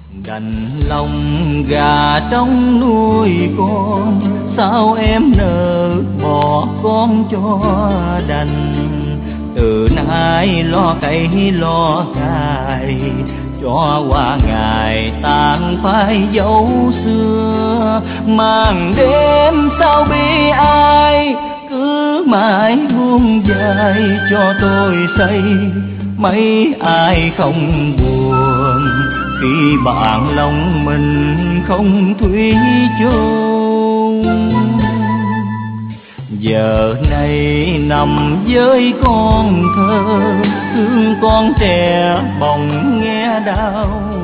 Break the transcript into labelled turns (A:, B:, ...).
A: Đành lòng gà trống nuôi con, sao em nỡ bỏ con cho đành. Từ nay lo cày lo cài, cho qua ngày tàn phai dấu xưa. Màn đêm sao bi ai, cứ mãi buông dài cho tôi say. Mấy ai không buồn khi bạn lòng mình không thủy chung. Giờ này nằm với con thơ, thương con trẻ bồng nghe đau